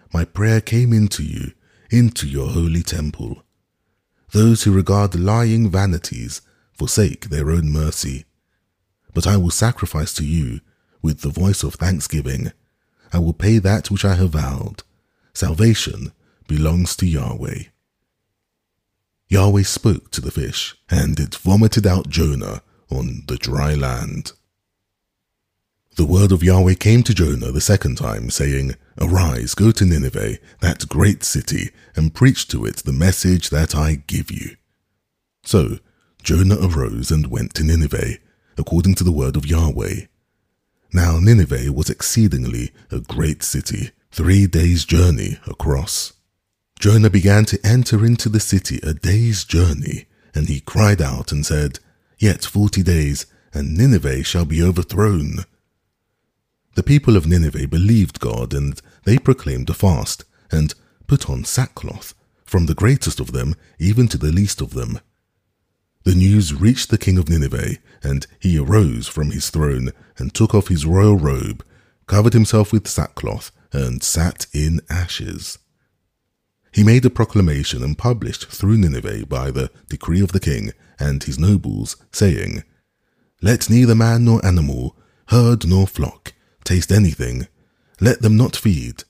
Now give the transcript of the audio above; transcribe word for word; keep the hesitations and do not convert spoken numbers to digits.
my prayer came into you, into your holy temple. Those who regard lying vanities forsake their own mercy. But I will sacrifice to you with the voice of thanksgiving. I will pay that which I have vowed. Salvation belongs to Yahweh. Yahweh spoke to the fish, and it vomited out Jonah on the dry land. The word of Yahweh came to Jonah the second time, saying, Arise, go to Nineveh, that great city, and preach to it the message that I give you. So Jonah arose and went to Nineveh, according to the word of Yahweh. Now Nineveh was exceedingly a great city, three days' journey across. Jonah began to enter into the city a day's journey, and he cried out and said, Yet forty days, and Nineveh shall be overthrown. The people of Nineveh believed God, and they proclaimed a fast, and put on sackcloth, from the greatest of them even to the least of them. The news reached the king of Nineveh, and he arose from his throne, and took off his royal robe, covered himself with sackcloth, and sat in ashes. He made a proclamation and published through Nineveh by the decree of the king and his nobles, saying, Let neither man nor animal, herd nor flock, taste anything. Let them not feed,